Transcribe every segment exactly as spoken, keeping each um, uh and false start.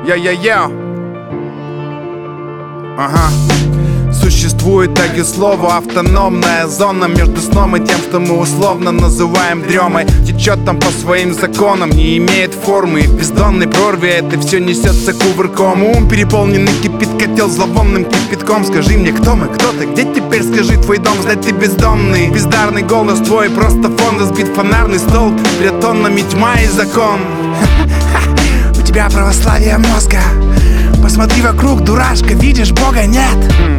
Я-я-я. Ага. Существует так и слово автономная зона между сном и тем, что мы условно называем дремой. Течет там по своим законам, не имеет формы. В бездонной прорве это все несется кувырком. Ум переполненный кипит, котел зловонным кипятком. Скажи мне, кто мы, кто ты, где теперь, скажи твой дом. Знать ты бездомный, бездарный голос твой просто фон. Разбит фонарный столб, перед тоннами тьма и закон. У тебя православие мозга. Посмотри вокруг, дурашка, видишь, Бога нет.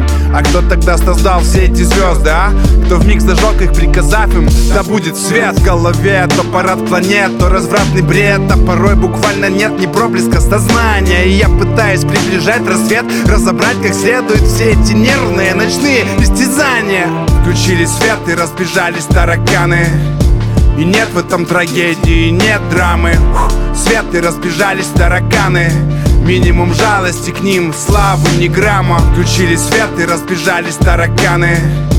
А кто тогда создал все эти звезды, а? Кто вмиг зажег их, приказав им, да будет свет в голове. То парад планет, то развратный бред. А порой буквально нет ни проблеска сознания. И я пытаюсь приближать рассвет, разобрать как следует все эти нервные ночные истязания. Включили свет и разбежались тараканы. И нет в этом трагедии, нет драмы. Свет и разбежались тараканы. Минимум жалости к ним, славы ни грамма. Включили свет и разбежались тараканы.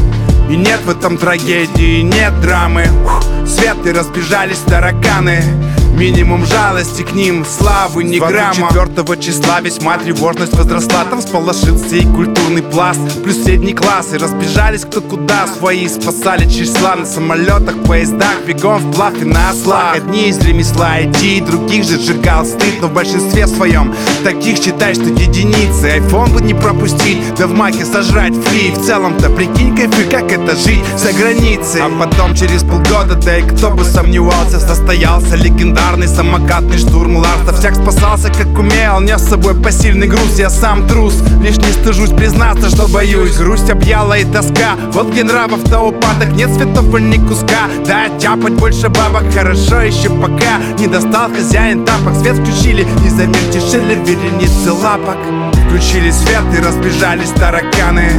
И нет в этом трагедии, нет драмы. Свет и разбежались тараканы. Минимум жалости к ним, славы ни грамма. двадцать четвёртого числа весьма тревожность возросла. Там всполошился и культурный пласт, плюс средний класс. И разбежались кто куда, свои спасали числа. На самолетах, поездах, бегом вплавь и на ослах. Одни из ремесла идти, других же сжигал стыд. Но в большинстве своем таких считай, что единицы. Айфон бы не пропустить, да в маке сожрать фри. В целом-то прикинь кайфы, как это жить за границей. А потом через полгода, да и кто бы сомневался, состоялся легендарный самокатный штурм Ларса. Всяк спасался как умел, нес с собой посильный груз. Я сам трус, лишь не стыжусь признаться, что боюсь. Грусть объяла и тоска, вот где нравов-то упадок. Нет цветов и ни куска, да тяпать больше бабок. Хорошо еще пока не достал хозяин тапок. Свет включили и замельтешили вереницы лапок. Включили свет и разбежались тараканы.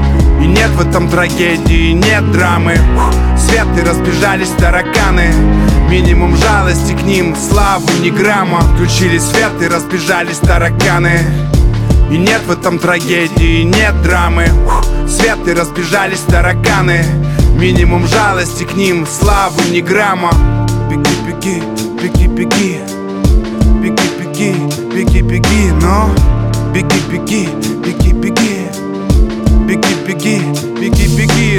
И нет в этом трагедии, нет драмы. Свет и разбежались тараканы. Минимум жалости к ним, славы ни грамма. Включили свет и разбежались тараканы. И нет в этом трагедии, нет драмы. Свет и разбежались тараканы. Минимум жалости к ним, славы ни грамма. Беги, беги, беги, беги. Беги, беги, беги, беги, но беги, беги, беги, беги. Беги, беги, беги, беги,